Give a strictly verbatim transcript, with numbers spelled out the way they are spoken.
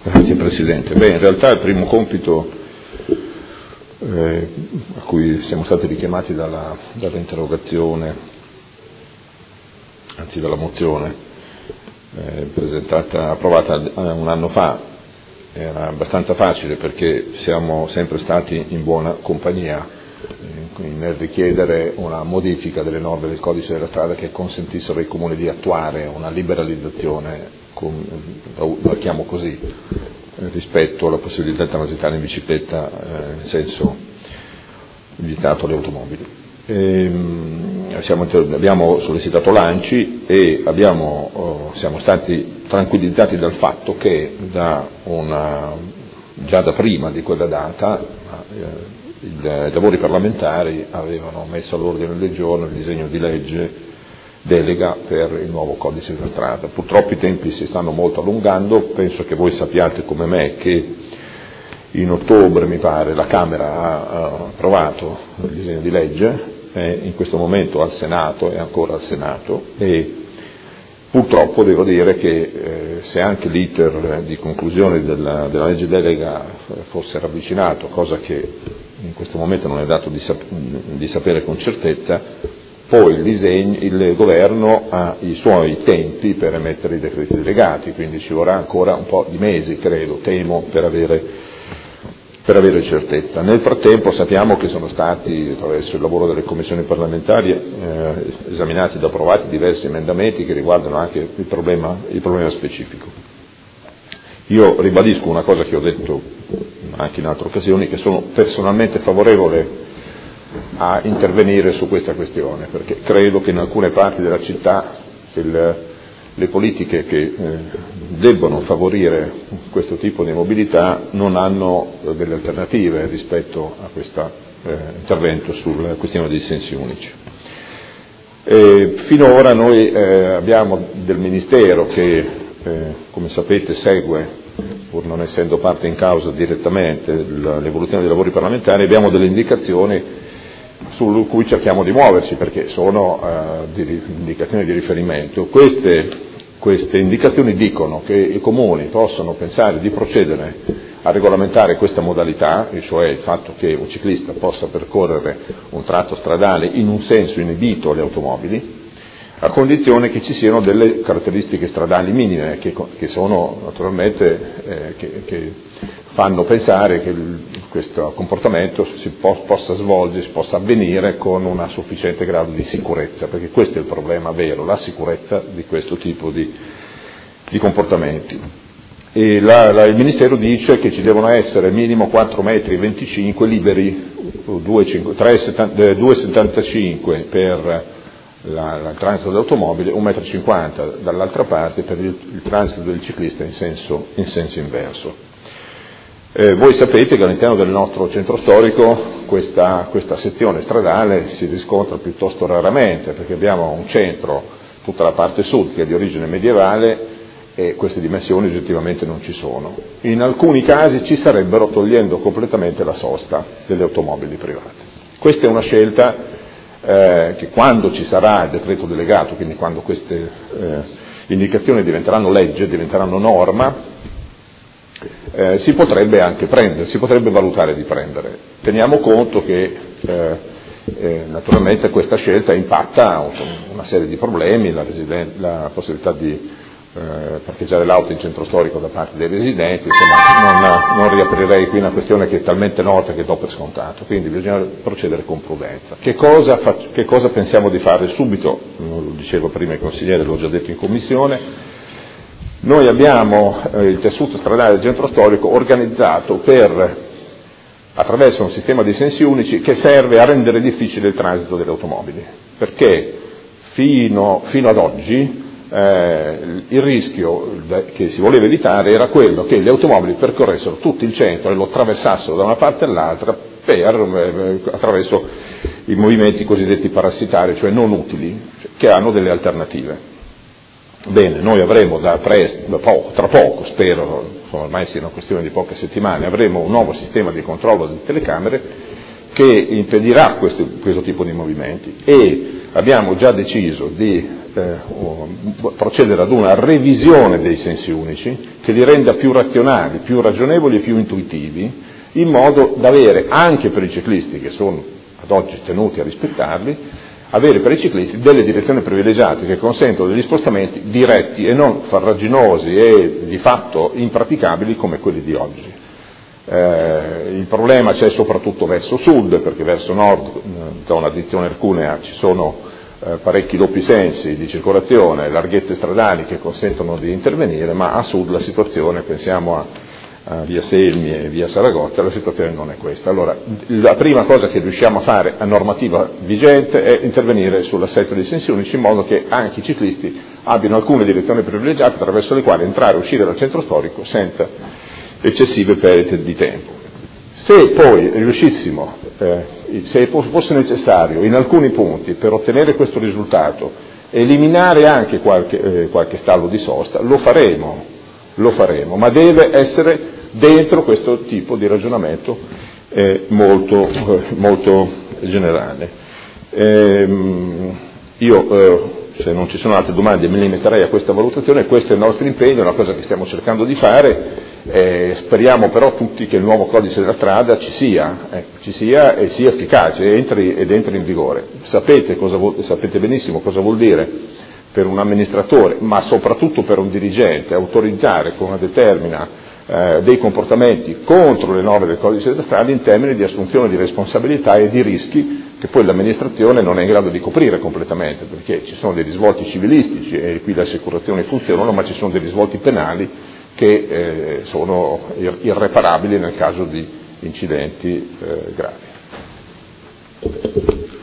Grazie Presidente. Beh, in realtà il primo compito eh, a cui siamo stati richiamati dalla, dall'interrogazione, anzi dalla mozione eh, presentata, approvata un anno fa, era abbastanza facile perché siamo sempre stati in buona compagnia eh, nel richiedere una modifica delle norme del codice della strada che consentissero ai comuni di attuare una liberalizzazione, con, la chiamo così, eh, rispetto alla possibilità di transitare in bicicletta eh, in senso vietato alle automobili. E, siamo, abbiamo sollecitato l'ANCI e abbiamo, oh, siamo stati tranquillizzati dal fatto che da una, già da prima di quella data eh, i lavori parlamentari avevano messo all'ordine del giorno il disegno di legge delega per il nuovo codice della strada. Purtroppo i tempi si stanno molto allungando, penso che voi sappiate come me che in ottobre mi pare la Camera ha approvato il disegno di legge, è in questo momento al Senato, è ancora al Senato e purtroppo devo dire che eh, se anche l'iter di conclusione della, della legge delega fosse ravvicinato, cosa che in questo momento non è dato di, sap- di sapere con certezza, poi il, disegno, il governo ha i suoi tempi per emettere i decreti delegati, quindi ci vorrà ancora un po' di mesi, credo, temo, per avere, per avere certezza. Nel frattempo sappiamo che sono stati, attraverso il lavoro delle commissioni parlamentari, eh, esaminati ed approvati diversi emendamenti che riguardano anche il problema, il problema specifico. Io ribadisco una cosa che ho detto anche in altre occasioni, che sono personalmente favorevole a intervenire su questa questione, perché credo che in alcune parti della città il, le politiche che eh, debbono favorire questo tipo di mobilità non hanno delle alternative rispetto a questo eh, intervento sulla questione dei sensi unici. E finora noi eh, abbiamo del Ministero che, eh, come sapete, segue, pur non essendo parte in causa direttamente, l'evoluzione dei lavori parlamentari, abbiamo delle indicazioni su cui cerchiamo di muoverci perché sono uh, di, indicazioni di riferimento. Queste, queste indicazioni dicono che i comuni possono pensare di procedere a regolamentare questa modalità, e cioè il fatto che un ciclista possa percorrere un tratto stradale in un senso inibito alle automobili, a condizione che ci siano delle caratteristiche stradali minime che, che sono naturalmente eh, che, che fanno pensare che il, questo comportamento si po- possa svolgere, si possa avvenire con un sufficiente grado di sicurezza, perché questo è il problema vero, la sicurezza di questo tipo di, di comportamenti. E la, la, il Ministero dice che ci devono essere minimo quattro metri e venticinque liberi, due virgola settantacinque per La, la, il transito dell'automobile, un metro e cinquanta dall'altra parte per il, il transito del ciclista in senso, in senso inverso. Eh, voi sapete che all'interno del nostro centro storico questa, questa sezione stradale si riscontra piuttosto raramente, perché abbiamo un centro, tutta la parte sud, che è di origine medievale, e queste dimensioni oggettivamente non ci sono. In alcuni casi ci sarebbero, togliendo completamente la sosta delle automobili private. Questa è una scelta Eh, che quando ci sarà il decreto delegato, quindi quando queste eh, indicazioni diventeranno legge, diventeranno norma, eh, si potrebbe anche prendere, si potrebbe valutare di prendere. Teniamo conto che eh, eh, naturalmente questa scelta impatta una serie di problemi, la, residen- la possibilità di eh, parcheggiare l'auto in centro storico da parte dei residenti, insomma non, non riaprirei qui una questione che è talmente nota che do per scontato, quindi bisogna procedere con prudenza. Che cosa, fac- che cosa pensiamo di fare subito? Lo dicevo prima il consigliere, l'ho già detto in commissione. Noi abbiamo eh, il tessuto stradale del centro storico organizzato per, attraverso un sistema di sensi unici che serve a rendere difficile il transito delle automobili, perché fino, fino ad oggi Eh, il rischio che si voleva evitare era quello che le automobili percorressero tutto il centro e lo attraversassero da una parte all'altra per, eh, attraverso i movimenti cosiddetti parassitari, cioè non utili, che hanno delle alternative. Bene, noi avremo da, presto, da poco, tra poco, spero, ormai sia una questione di poche settimane, avremo un nuovo sistema di controllo delle telecamere che impedirà questo, questo tipo di movimenti, e abbiamo già deciso di eh, procedere ad una revisione dei sensi unici che li renda più razionali, più ragionevoli e più intuitivi, in modo da avere anche per i ciclisti, che sono ad oggi tenuti a rispettarli, avere per i ciclisti delle direzioni privilegiate che consentono degli spostamenti diretti e non farraginosi e di fatto impraticabili come quelli di oggi. Eh, il problema c'è soprattutto verso sud, perché verso nord, zona addizione Ercunea, ci sono eh, parecchi doppi sensi di circolazione, larghette stradali che consentono di intervenire, ma a sud la situazione, pensiamo a, a via Selmi e via Saragozza, la situazione non è questa. Allora, la prima cosa che riusciamo a fare a normativa vigente è intervenire sull'assetto dei sensi unici, in modo che anche i ciclisti abbiano alcune direzioni privilegiate attraverso le quali entrare e uscire dal centro storico senza eccessive perdite di tempo. Se poi riuscissimo, eh, se fosse necessario in alcuni punti per ottenere questo risultato eliminare anche qualche, eh, qualche stallo di sosta, lo faremo, lo faremo, ma deve essere dentro questo tipo di ragionamento eh, molto, eh, molto generale. Ehm, io eh, se non ci sono altre domande mi limiterei a questa valutazione. Questo è il nostro impegno, è una cosa che stiamo cercando di fare. Eh, speriamo però tutti che il nuovo codice della strada ci sia, eh, ci sia e sia efficace entri, ed entri in vigore. Sapete, cosa vuol, sapete benissimo cosa vuol dire per un amministratore, ma soprattutto per un dirigente, autorizzare con una determina eh, dei comportamenti contro le norme del codice della strada in termini di assunzione di responsabilità e di rischi che poi l'amministrazione non è in grado di coprire completamente, perché ci sono dei risvolti civilistici e qui le assicurazioni funzionano, ma ci sono dei risvolti penali che eh, sono irreparabili nel caso di incidenti eh, gravi.